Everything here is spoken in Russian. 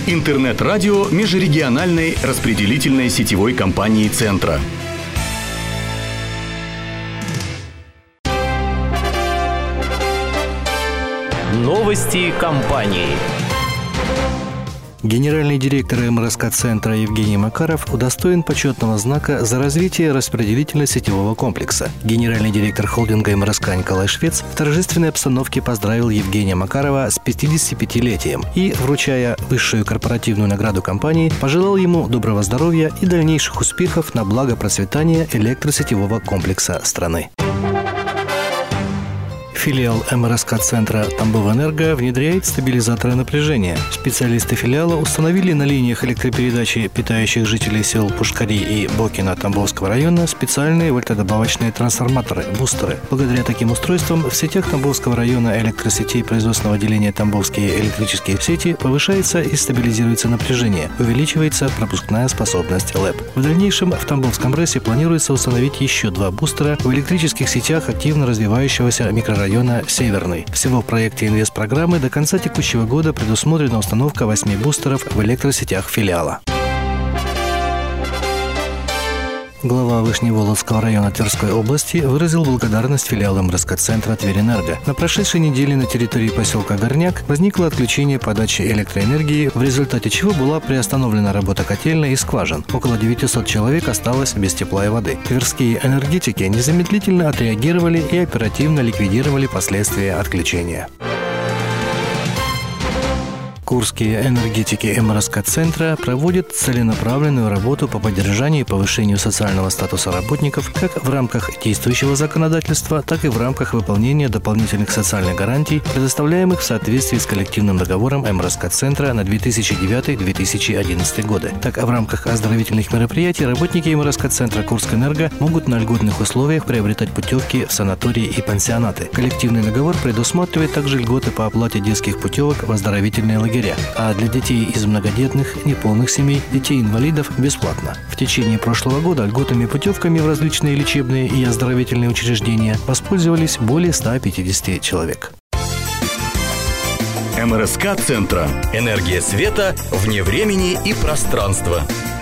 Интернет-радио межрегиональной распределительной сетевой компании «Центра». Новости компании. Генеральный директор МРСК-центра Евгений Макаров удостоен почетного знака за развитие распределительно-сетевого комплекса. Генеральный директор холдинга МРСК Николай Швец в торжественной обстановке поздравил Евгения Макарова с 55-летием и, вручая высшую корпоративную награду компании, пожелал ему доброго здоровья и дальнейших успехов на благо процветания электросетевого комплекса страны. Филиал МРСК-центра «Тамбовэнерго» внедряет стабилизаторы напряжения. Специалисты филиала установили на линиях электропередачи, питающих жителей сел Пушкари и Бокина Тамбовского района, специальные вольтодобавочные трансформаторы – бустеры. Благодаря таким устройствам в сетях Тамбовского района электросетей производственного отделения «Тамбовские электрические сети» повышается и стабилизируется напряжение, увеличивается пропускная способность ЛЭП. В дальнейшем в Тамбовском РЭСе планируется установить еще 2 бустера в электрических сетях активно развивающегося микрорайона Северный. Всего в проекте инвестпрограммы до конца текущего года предусмотрена установка 8 бустеров в электросетях филиала. Глава Вышневолодского района Тверской области выразил благодарность филиалу МРСК-центра «Тверэнерго». На прошедшей неделе на территории поселка Горняк возникло отключение подачи электроэнергии, в результате чего была приостановлена работа котельной и скважин. Около 900 человек осталось без тепла и воды. Тверские энергетики незамедлительно отреагировали и оперативно ликвидировали последствия отключения. Курские энергетики МРСК-центра проводят целенаправленную работу по поддержанию и повышению социального статуса работников как в рамках действующего законодательства, так и в рамках выполнения дополнительных социальных гарантий, предоставляемых в соответствии с коллективным договором МРСК-центра на 2009-2011 годы. Так, в рамках оздоровительных мероприятий работники МРСК-центра Курскэнерго могут на льготных условиях приобретать путевки в санатории и пансионаты. Коллективный договор предусматривает также льготы по оплате детских путевок в оздоровительные лагеря, а для детей из многодетных, неполных семей, детей-инвалидов бесплатно. В течение прошлого года льготными путевками в различные лечебные и оздоровительные учреждения воспользовались более 150 человек. МРСК-центра. Энергия света вне времени и пространства.